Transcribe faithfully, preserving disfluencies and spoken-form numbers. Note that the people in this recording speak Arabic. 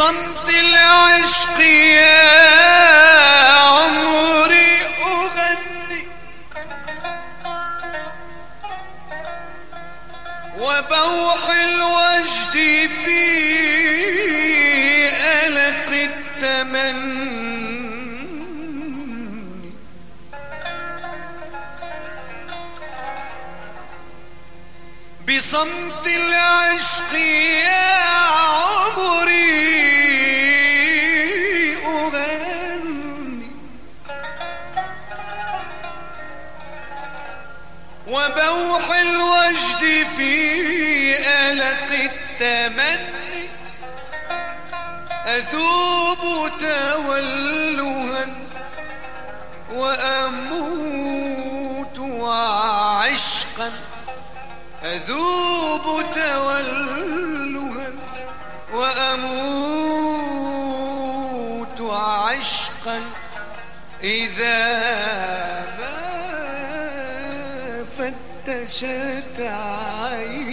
بصمت العشق يا عمري أغني وبوح الوجد في ألق التمني بصمت العشق يا عمري أغني وبوح الوجد في ألق التمني أذوب تولها وأموت عشقا أذوب تولها وأموت عشقا إذا ما فتشت عيني